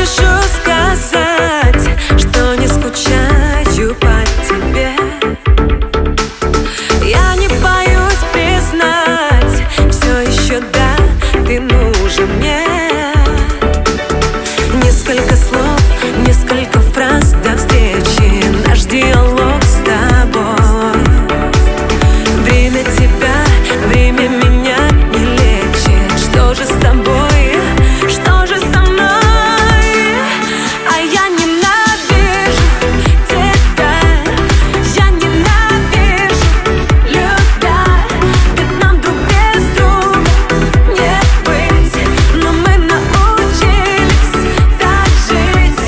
спешу сказать, что не скучаю по тебе. Я не боюсь признать, все еще да, ты нужен мне. Несколько слов, несколько фраз до встречи, наш диалог с тобой. Время тебя, время меня не лечит. Что же с тобой, что же со мной? А я ненавижу тебя, я ненавижу, любя. Ведь нам друг без друга не быть, но мы научились так жить.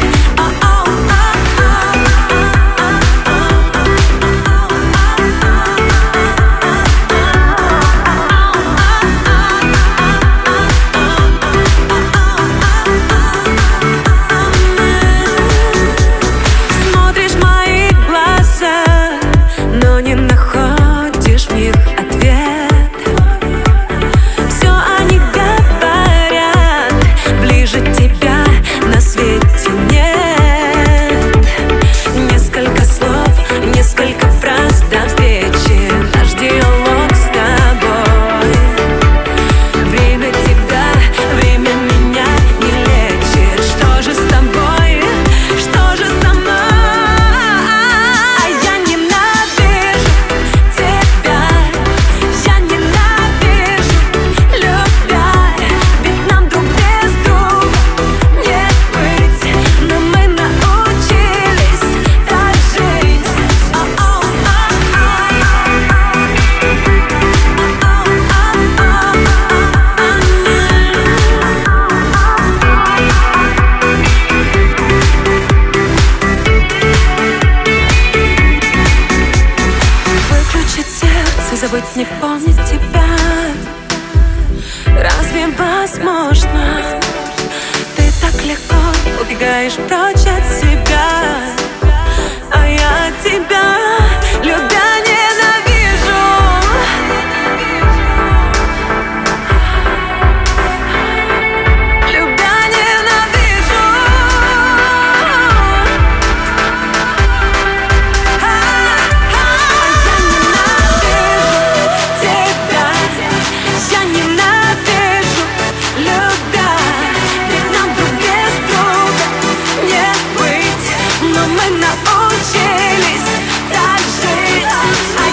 Смотришь в мои глаза, но не находишь в них ответ. Все они говорят, ближе тебя на свете нет. Несколько слов, несколько фраз до встречи, наш диалог с тобой. Время тебя, время меня не лечит. Что же с тобой, что же со мной? А я ненавижу тебя, я ненавижу, любя. Ведь нам друг без друга не быть, но мы научились так жить. Выключить сердце, забыть, не помнить тебя. Разве возможно? Ты так легко убегаешь прочь от себя, а я тебя, любя, ненавижу. Любя, ненавижу. Я ненавижу, любя. Ведь нам друг без друга не быть, но мы научились так жить.